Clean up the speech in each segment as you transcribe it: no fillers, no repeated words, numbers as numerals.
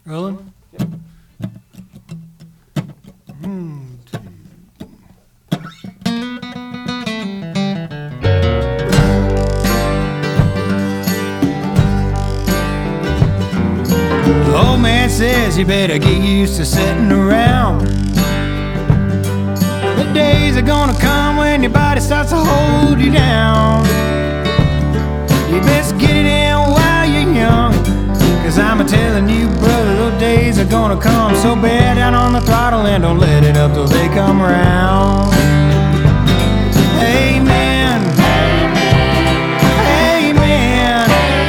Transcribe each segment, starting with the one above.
Rolling? The old man says you better get used to sitting around. The days are gonna come when your body starts to hold you down. You best get it in while you're young, 'cause I'm a-telling you, brother, those days are gonna come. So bear down on the throttle and don't let it up till they come around. Amen. Amen.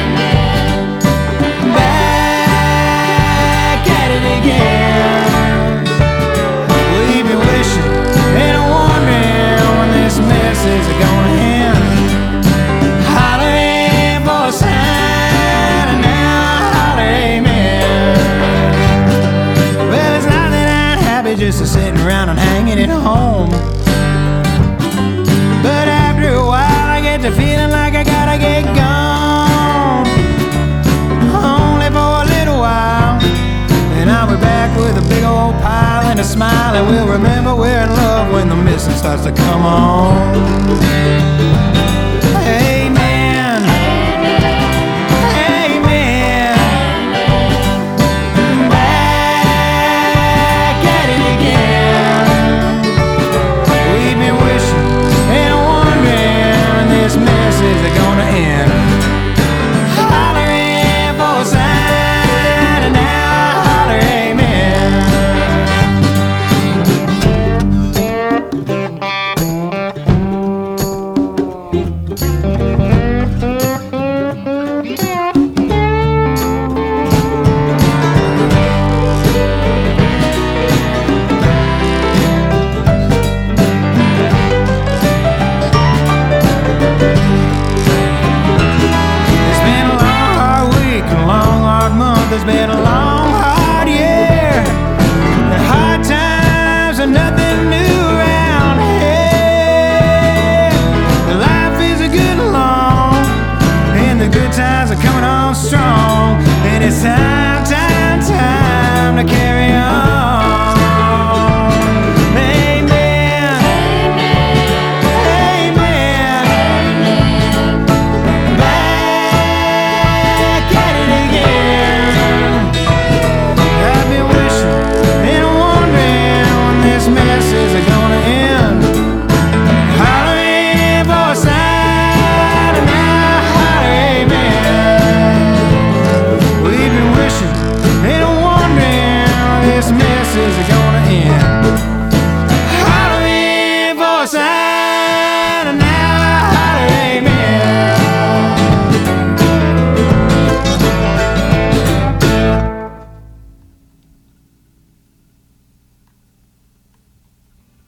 Back at it again. We've been wishing and wondering when this mess is gonna end. Hollering for a sign and now holler amen. Well, it's not that I'm happy just sitting around and hanging at home, but after a while I get to feeling like I gotta get gone. Only for a little while, and I'll be back with a big old pile and a smile, and we'll remember we're in love when the missing starts to come on. Amen. Amen. Back at it again. We've been wishing and wondering when this mess is gonna end. Hollering for a sign and now holler amen. It's been a long, hard week, a long, hard month. It's been a long, hard year. The hard times are nothing new around here. Life is a good and long, and the good times are coming on strong. And it's time to carry